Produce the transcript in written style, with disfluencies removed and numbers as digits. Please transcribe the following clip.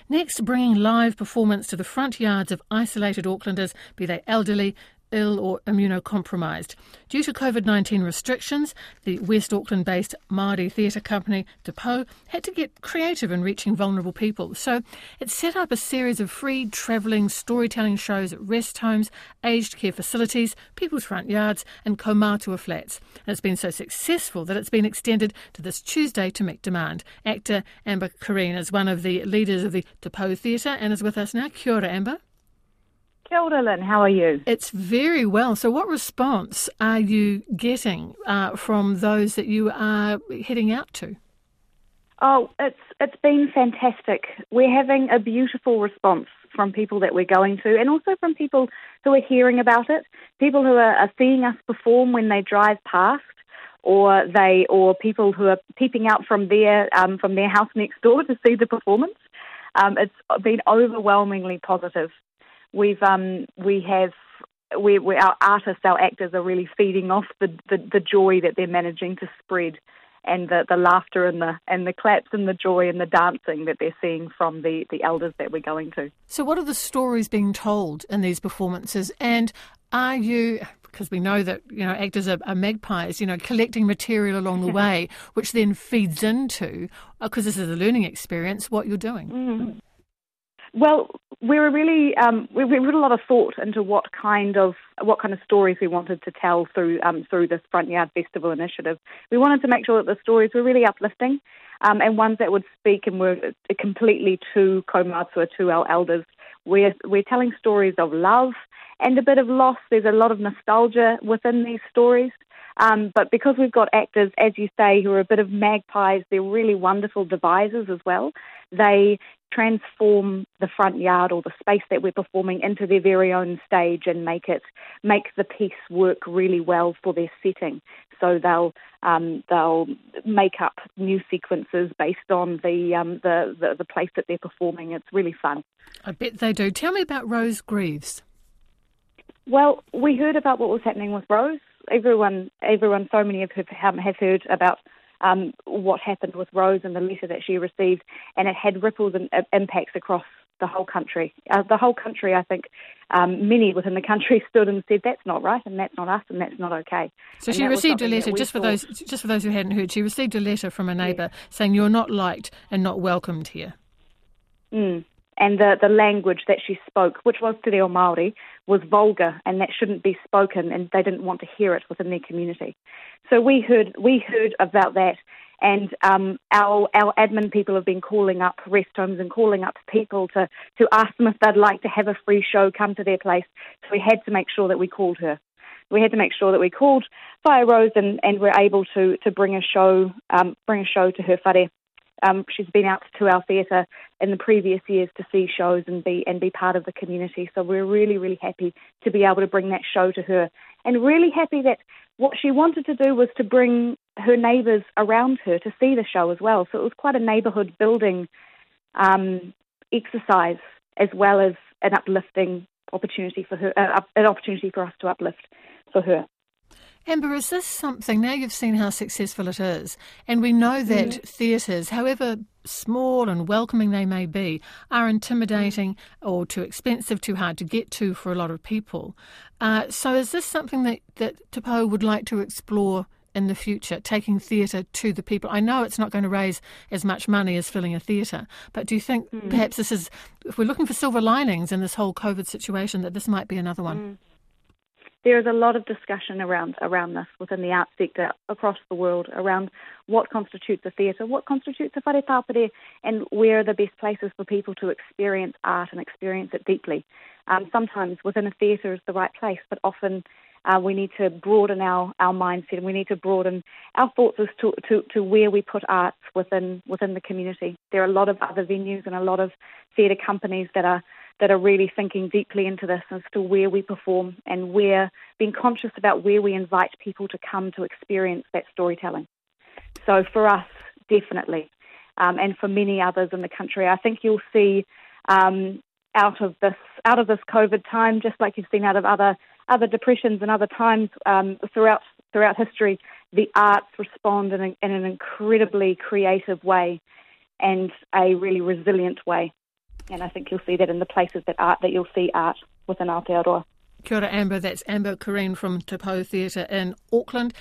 Next, bringing live performance to the front yards of isolated Aucklanders, be they elderly, ill or immunocompromised. Due to COVID-19 restrictions, the West Auckland-based Māori theatre company Te Pou had to get creative in reaching vulnerable people. So it set up a series of free travelling storytelling shows at rest homes, aged care facilities, people's front yards and kaumātua flats. And it's been so successful that it's been extended to this Tuesday to meet demand. Actor Amber Kareen is one of the leaders of the Te Pou Theatre and is with us now. Kia ora, Amber. Kia ora, Lynn. How are you? It's very well. So what response are you getting from those that you are heading out to? Oh, it's been fantastic. We're having a beautiful response from people that we're going to, and also from people who are hearing about it, people who are seeing us perform when they drive past, or people who are peeping out from their house next door to see the performance. It's been overwhelmingly positive. Our artists, our actors are really feeding off the joy that they're managing to spread, and the laughter and the claps and the joy and the dancing that they're seeing from the elders that we're going to. So what are the stories being told in these performances? And are you, because we know that actors are magpies, collecting material along the way, which then feeds into, because this is a learning experience, what you're doing? Mm. Well, we put a lot of thought into what kind of stories we wanted to tell through this Front Yard Festival initiative. We wanted to make sure that the stories were really uplifting, and ones that would speak and were completely to kaumātua, to our elders. We're telling stories of love and a bit of loss. There's a lot of nostalgia within these stories. But because we've got actors, as you say, who are a bit of magpies, they're really wonderful devisers as well. They transform the front yard or the space that we're performing into their very own stage and make the piece work really well for their setting. So they'll make up new sequences based on the place that they're performing. It's really fun. I bet they do. Tell me about Rose Greaves. Well, we heard about what was happening with Rose. Everyone, so many have heard about what happened with Rose and the letter that she received, and it had ripples and impacts across the whole country. I think, many within the country stood and said, "That's not right, and that's not us, and that's not okay." So she received a letter, just for those who hadn't heard, she received a letter from a neighbour saying, "You're not liked and not welcomed here." Mm. And the language that she spoke, which was Te Reo Māori, was vulgar, and that shouldn't be spoken, and they didn't want to hear it within their community. So we heard about that, and our admin people have been calling up rest homes and calling up people to ask them if they'd like to have a free show come to their place. So we had to make sure that we called her. We had to make sure that we called Whae Rose and we're able to bring a show to her whare. She's been out to our theatre in the previous years to see shows and be part of the community. So we're really, really happy to be able to bring that show to her, and really happy that what she wanted to do was to bring her neighbours around her to see the show as well. So it was quite a neighbourhood building exercise, as well as an uplifting opportunity for her, an opportunity for us to uplift for her. Amber, is this something, now you've seen how successful it is, and we know that theatres, however small and welcoming they may be, are intimidating or too expensive, too hard to get to for a lot of people. So is this something that Te Pou would like to explore in the future, taking theatre to the people? I know it's not going to raise as much money as filling a theatre, but do you think perhaps this is, if we're looking for silver linings in this whole COVID situation, that this might be another one? There is a lot of discussion around this within the arts sector across the world around what constitutes a theatre, what constitutes a whare tāpere, and where are the best places for people to experience art and experience it deeply. Sometimes within a theatre is the right place, but often we need to broaden our mindset, and we need to broaden our thoughts as to where we put arts within the community. There are a lot of other venues and a lot of theatre companies that are really thinking deeply into this as to where we perform, and we're being conscious about where we invite people to come to experience that storytelling. So for us, definitely, and for many others in the country, I think you'll see out of this COVID time, just like you've seen out of other depressions and other times throughout history, the arts respond in an incredibly creative way and a really resilient way. And I think you'll see that in the places that you'll see art within Aotearoa. Kia ora, Amber. That's Amber Corrine from Te Pou Theatre in Auckland.